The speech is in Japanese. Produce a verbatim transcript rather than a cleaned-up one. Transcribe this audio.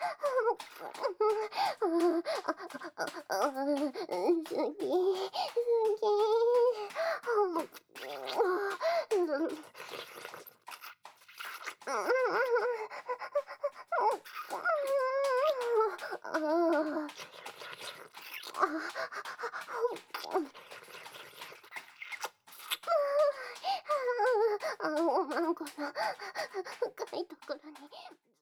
ああ、なんかな、深いところに